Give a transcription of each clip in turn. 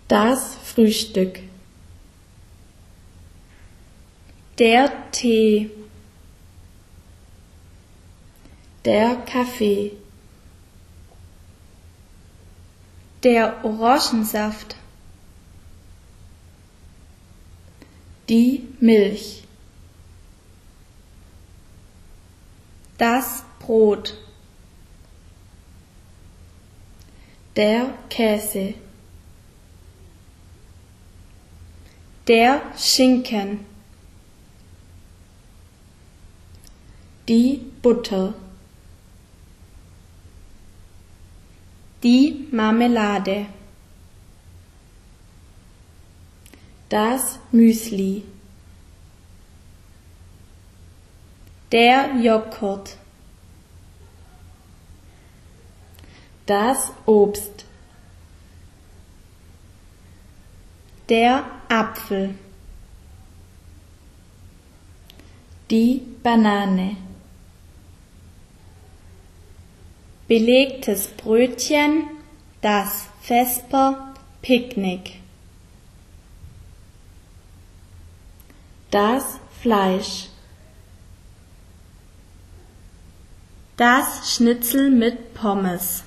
Das Frühstück. Der Tee. Der Kaffee. Der Orangensaft. Die Milch. Das Brot. Der Käse. Der Schinken. Die Butter. Die Marmelade. Das Müsli. Der Joghurt. Das Obst. Der Apfel. Die Banane. Belegtes Brötchen, das Vesper Picknick. Das Fleisch. Das Schnitzel mit Pommes.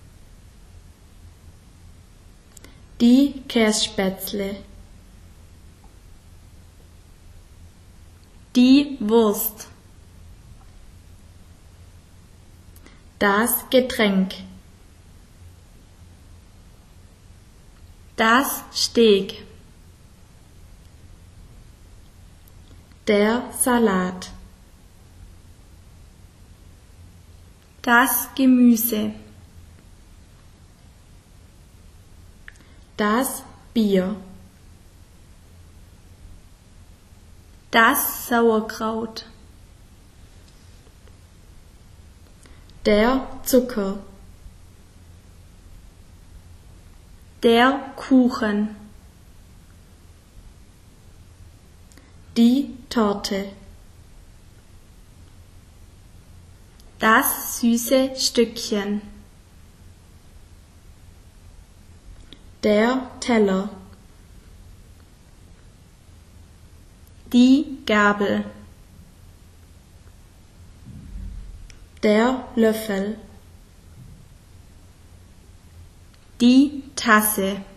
Die Kässpätzle. Die Wurst. Das Getränk. Das Steak. Der Salat. Das Gemüse. Das Bier. Das Sauerkraut. Der Zucker. Der Kuchen. Die Torte. Das süße Stückchen. Der Teller. Die Gabel. Der Löffel. Die Tasse.